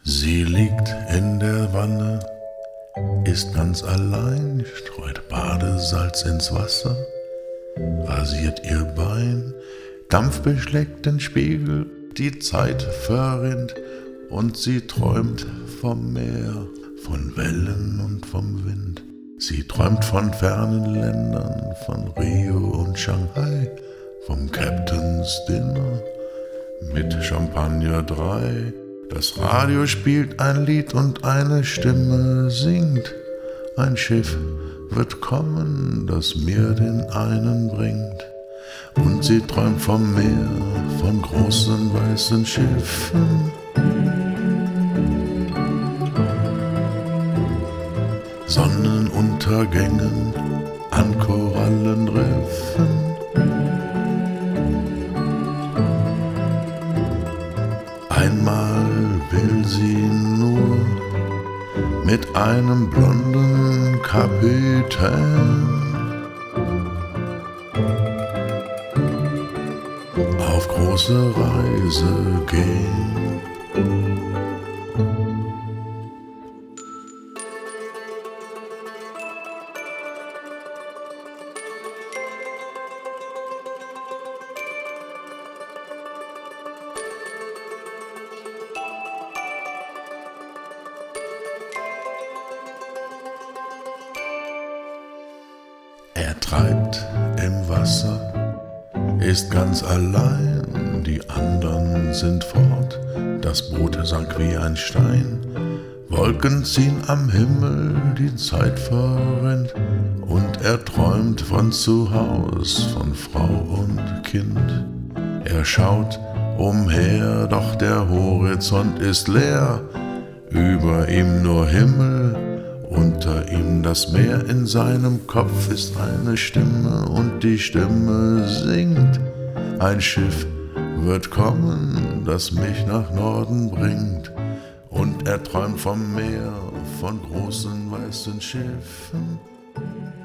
Sie liegt in der Wanne, ist ganz allein, streut Badesalz ins Wasser, rasiert ihr Bein, Dampf beschlägt den Spiegel, die Zeit verrinnt und sie träumt vom Meer, von Wellen und vom Wind. Sie träumt von fernen Ländern, von Rio und Shanghai, vom Captain's Dinner mit Champagner 3. Das Radio spielt ein Lied und eine Stimme singt. Ein Schiff wird kommen, das mir den einen bringt. Und sie träumt vom Meer, von großen weißen Schiffen. Sonnenuntergängen an Korallenriffen. Einmal will sie nur mit einem blonden Kapitän auf große Reise gehen. Er treibt im Wasser, ist ganz allein, die anderen sind fort, das Boot sank wie ein Stein. Wolken ziehen am Himmel, die Zeit verrinnt, und er träumt von zu Haus, von Frau und Kind. Er schaut umher, doch der Horizont ist leer, über ihm nur Himmel, unter ihm das Meer, in seinem Kopf ist eine Stimme und die Stimme singt. Ein Schiff wird kommen, das mich nach Norden bringt. Und er träumt vom Meer, von großen weißen Schiffen.